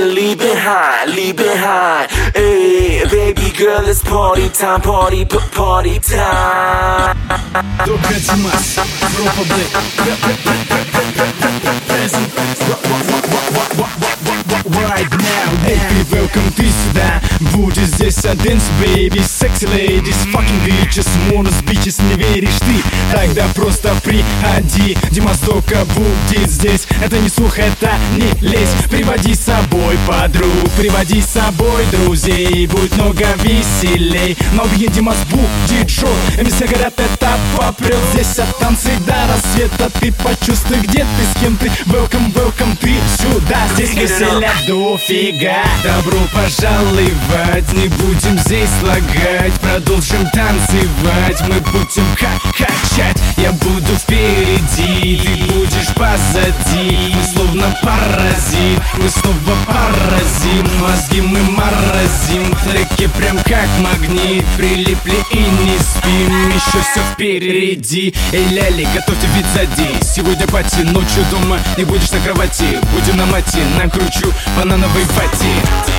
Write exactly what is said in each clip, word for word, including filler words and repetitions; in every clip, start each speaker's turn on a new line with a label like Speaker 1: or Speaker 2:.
Speaker 1: leave behind, leave behind. Hey, baby girl, it's party time, party, party time.
Speaker 2: Только Димас, Европа Блэк. Right now, baby, welcome ты сюда. Будет здесь dance, baby, sexy ladies, fucking bitches, монус, bitches, не веришь ты? Тогда просто приходи. Димас Дока будет здесь. Это не слух, это не лезь. Приводи с собой подруг, приводи с собой друзей, будет много веселей. Но в Димас будет шоу, и все говорят, это попрет. Здесь от танцы до рассвета. Ты почувствуй, где ты, с кем ты. Welcome, welcome ты сюда. Здесь веселья дофига. Добро пожаловать. Не будем здесь лагать, продолжим танцевать. Мы будем ха-качать. Я буду впереди, ты будешь позади. Мы словно паразит, мы снова поразим. Мозги мы морозим, треки прям как магнит. Прилипли и не спим, еще все впереди. Эй, ляли, готовьте вид зади. Сегодня пати, ночью дома не будешь на кровати. Будем на мати, накручу банановой фати.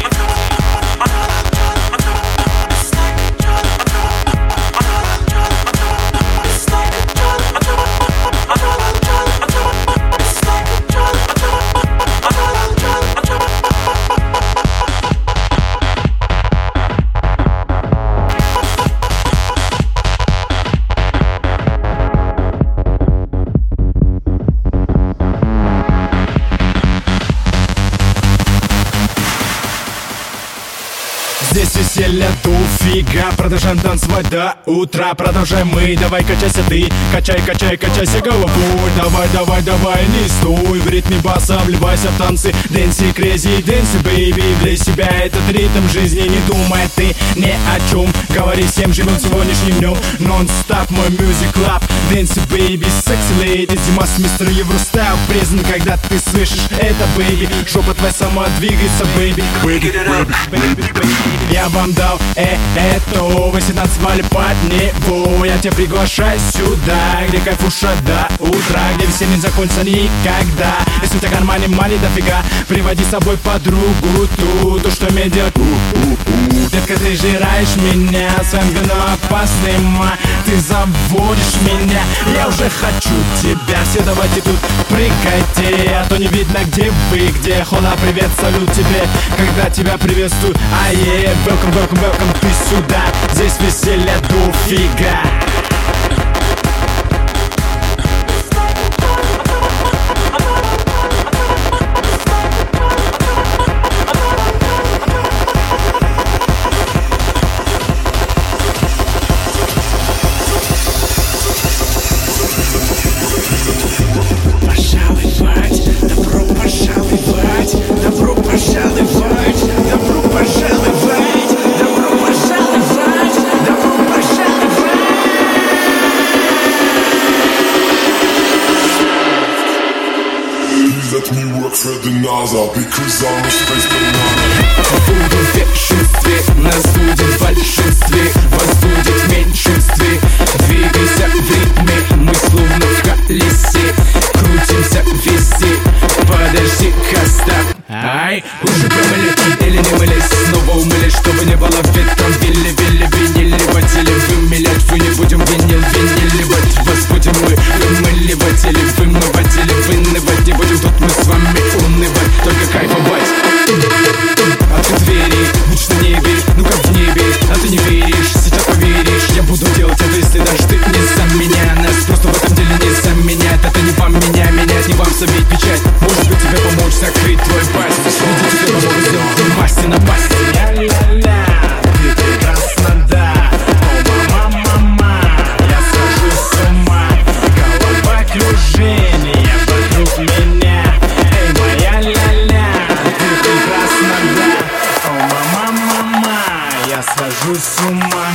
Speaker 2: Здесь веселья дофига. Продолжаем танцевать до утра. Продолжаем мы, давай качайся ты. Качай, качай, качайся головой. Давай, давай, давай, не стой. В ритме баса вливайся в танцы. Дэнси, крейзи, дэнси, бэйби. Для себя этот ритм жизни. Не думай ты ни о чем. Говори всем, живем сегодняшним днем. Нон-стоп, мой мюзик клаб. Дэнси, бэйби, секси леди. Димас, мистер Евростайл. Презент, когда ты слышишь это, бэйби. Жопа твоя сама двигается, бэйби. Бэйби, бэйби, бэйби. Я вам дал э, это, вы все танцевали под него. Я тебя приглашаю сюда, где кайфуша до утра, где веселье не закончится никогда. Если у тебя в кармане мани дофига, приводи с собой подругу ту, то что мне делать? Детка, ты жираешь меня своим вином опасным, ты заводишь меня. Я уже хочу тебя, все давайте тут прыгайте, а то не видно, где вы, где. Хола, привет, салют тебе, когда тебя приветствую. Ае, welcome, welcome, welcome ты сюда. Здесь веселья дофига.
Speaker 3: Let me work for the NASA, because I'm a space banana.
Speaker 2: Буду в бешенстве, нас будет в большинстве, вас будет в меньшинстве. Двигайся в ритме, мы словно в колесе, крутимся везде. Подожди, хоста. Ай, уже помыли или не мылись, снова умыли, чтобы не было ветром. Вилли, вилли, винили, водили, вымелять, вы не будем винил, виниливать. Вас будем мы вымыливать или вымывать, или вынывать. Не будем тут мы с вами унывать, только кайфовать. Открыть двери, лучше на небе, ну как в небе. А ты не веришь, сейчас поверишь. Я буду делать это, если даже ты не за меня. Нас просто в этом деле не заменять. Это не вам меня менять, не вам заметь печать. Может быть тебе помочь закрыть твой пасть. Иди тебе помогу сделать ты масти на пасти. Ля-ля-ля, ты прекрасна, да. О, мама-мама, я схожу с ума. Головокружение вокруг меня. Эй, моя ля-ля, ты прекрасна, да. О, мама-мама, я схожу с ума.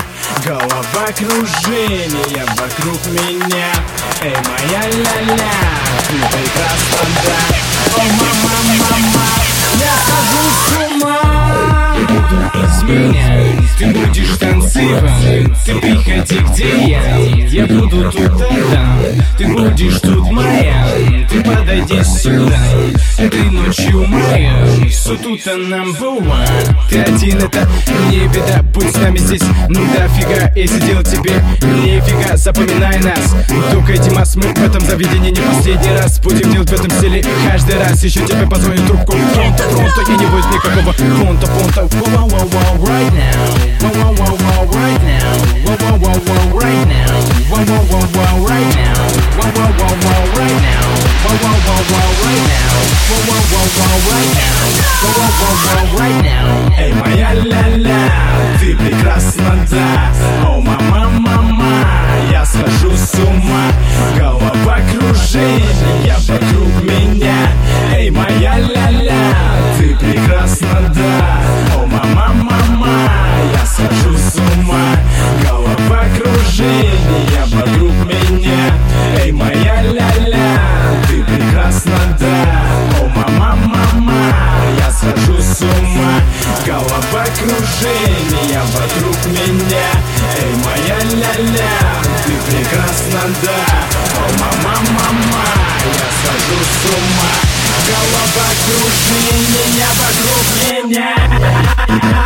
Speaker 2: Головокружение вокруг меня. Эй, моя ля-ля, ты прекрасна, да. О, мама-мама, я схожу с ума. Буду изменять, ты будешь танцевать. Ты приходи, где я, я буду тут, да. Ты будешь тут моя, ты подойди сюда. Этой ночью моим Сутута number one. Ты один, это не беда, будь с нами здесь дофига. Если делать тебе нифига, запоминай нас. Дука и Димас, мы в этом заведении не последний раз. Будем делать в этом стиле каждый раз. Еще тебе позвоню трубку пронто, пронто. И не будет никакого понта, понта. Wow, wow, wow, right now. Wow, wow, wow, wow, right now. Wow, wow, wow, wow, right now. Wow, wow, wow, wow, right now. Wow, wow, wow, wow, right now. Wow, wow, wow, wow, right now. Wow, wow, wow, wow, right now. Wow, wow, wow, wow, right now. Эй, моя ля-ля, ты прекрасна, да. О, мама, мама, я схожу с ума. Головокружение вокруг меня. Эй, моя ля-ля, ты прекрасна, да. О, мама, мама, я схожу с ума. Головокружение вокруг меня. Эй, моя ля-ля, ты прекрасна, да. О, мама, мама, я схожу с ума. Головокружение вокруг меня. Эй, моя ля-ля, ты прекрасна, да. О, мама, мама, я схожу с ума. Головокружение вокруг меня.